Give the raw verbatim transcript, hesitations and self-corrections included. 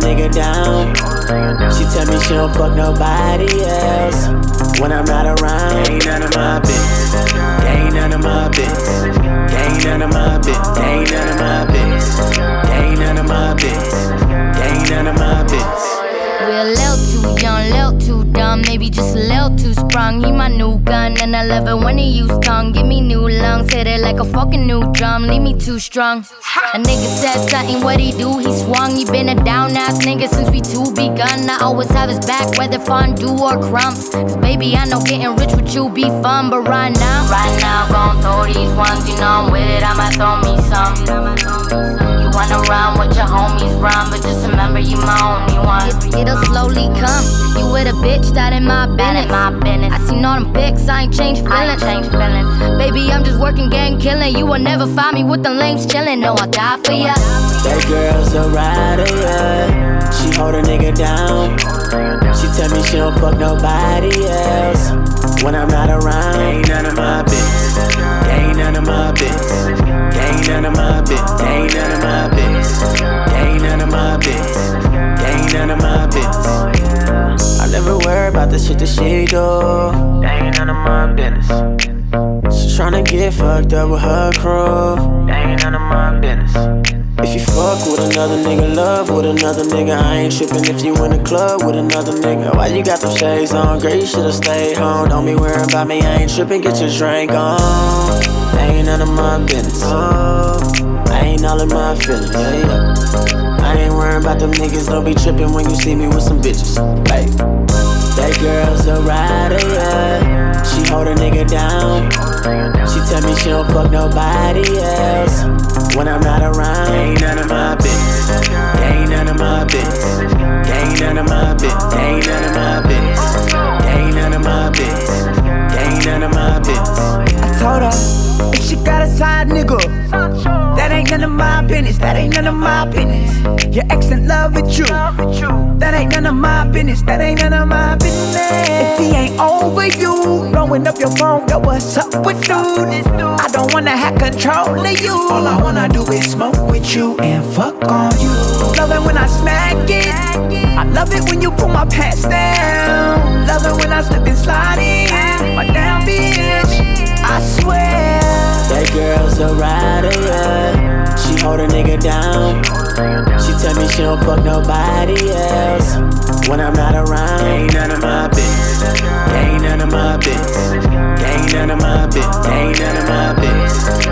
nigga down. She tell me she don't fuck nobody else. When I'm not around, ain't none of my business. Ain't none of my business. Ain't none of my business. Ain't none of my business. Ain't none of my business. Ain't none of my business. We're a little too young, little too dumb, maybe just a little too sprung. He my new gun, and I love it when he use tongue. Give me new lungs, hit it like a fucking new drum. Leave me too strong. A nigga said something, what he do? He swung. He been a down ass nigga since we two begun. I always have his back, whether fondue or crumbs. Cause baby, I know getting rich with you be fun, but right now, right now, gon' throw these ones. You know I'm with it, I might throw me some. You wanna run with your homies, run, but just remember you my only one. It, it'll slowly come. You with a bitch, that ain't my business. My business. I seen all them pics, I ain't changed feelings. I ain't changed feelings. Baby, I'm just working, gang killing. You will never find me with the lames chilling. No, I die for ya. That girl's a rider, yeah. She hold a nigga down. She tell me she don't fuck nobody else. When I'm not around, ain't none of my business. Ain't none of my business. Ain't none of my business. Ain't none of my business. Ain't none of my business. Ain't none of my business. I never worry about the shit that she do. Ain't none of my business. She tryna get fucked up with her crew. Ain't none of my business. If you fuck with another nigga, love with another nigga, I ain't trippin' if you in the club with another nigga. Why you got them shades on? Girl, you should've stayed home. Don't be worried about me, I ain't trippin', get your drink on. Ain't none of my business. Oh, I ain't all in my feelings. Yeah, yeah. I ain't worried about them niggas, don't be trippin' when you see me with some bitches. Hey, that girl's a rider, yeah. She hold a nigga down. She tell me she don't fuck nobody else. When I'm not around, ain't none of my business. Ain't none of my business. Ain't none of my business. Ain't none of my business. Ain't none of my business. Ain't none of my business. I told her, if she got a side nigga, that ain't none of my business. That ain't none of my business. Your ex in love with you, that ain't none of my business. That ain't none of my business. If he ain't over you, blowing up your phone, yo, what's up with dude? I don't wanna have control of you. All I wanna do is smoke with you and fuck on you. Love it when I smack it. I love it when you pull my pants down. Love it when I slip and slide in. My damn bitch, I swear. That girl's a rider, yeah. She hold a nigga down. She tell me she don't fuck nobody else. When I'm not around, ain't none of my business. Ain't none of my business. Ain't none of my business. Ain't none of my business.